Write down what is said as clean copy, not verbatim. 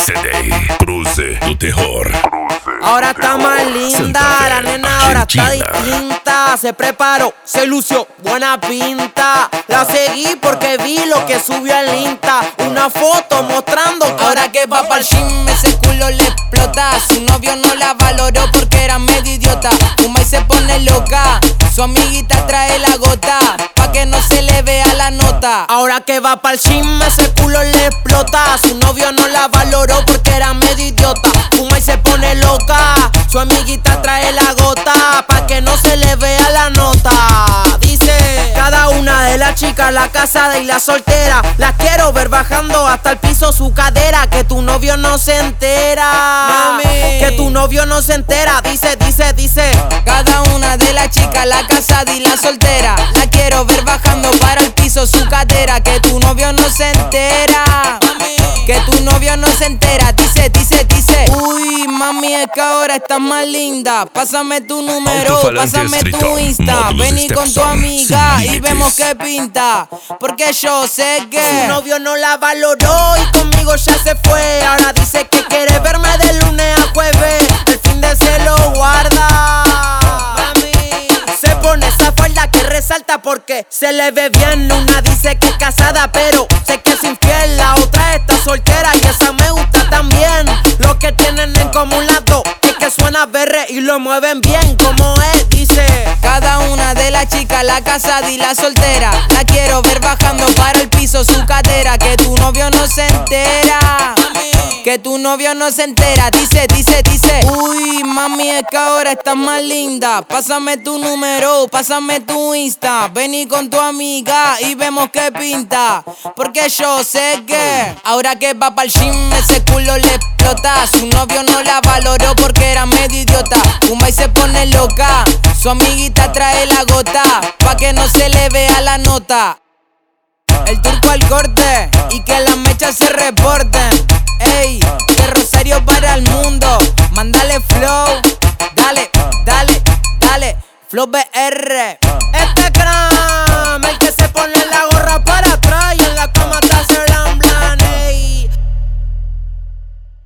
CD, Cruce tu terror. Ahora está más linda, la nena ahora está distinta. Se preparó, se lució, buena pinta. La seguí porque vi lo que subió al Insta. Una foto mostrando que ahora que va pa'l gym ese culo le explota. Su novio no la valoró porque era medio idiota. Fuma y se pone loca, su amiguita trae la gota pa' que no se le vea la nota. Ahora que va pa'l gym ese culo le explota. Su novio no la valoró porque era medio idiota. Fuma y se pone loca, su amiguita trae la gota pa' que no se le vea la nota. Dice, cada una de las chicas, la casada y la soltera, las quiero ver bajando hasta el piso su cadera. Que tu novio no se entera, mami, que tu novio no se entera. Dice, cada una de las chicas, la casada y la soltera, la quiero ver bajando para el piso su cadera. Que tu novio no se entera, que tu novio no se entera. Dice, uy, mami, es que ahora estás más linda. Pásame tu número, pásame tu Insta. Vení con tu amiga y vemos qué pinta. Porque yo sé que su novio no la valoró y conmigo ya se fue. Ahora dice que quiere verme de lunes a jueves. El fin de se lo guarda. Mami, se pone esa falda que resalta porque se le ve bien. Una dice que es casada pero sé que es infiel. La otra está soltera y esa me gusta también. Lo que tienen en común las dos es que suena berre y lo mueven bien como es. Dice, cada una de las chicas, la casada y la soltera, la quiero ver bajando para el piso su cadera. Que tu novio no se entera, que tu novio no se entera. Dice, uy, mami, es que ahora estás más linda. Pásame tu número, pásame tu Insta. Vení con tu amiga y vemos qué pinta. Porque yo sé que ahora que va pa'l gym ese culo le explota. Su novio no la valoró porque era medio idiota. Fuma y se pone loca, su amiguita trae la gota pa' que no se le vea la nota. El turco al corte y que las mechas se reporten. Ey, de Rosario para el mundo, mándale flow. Dale, Flow BR. Este crán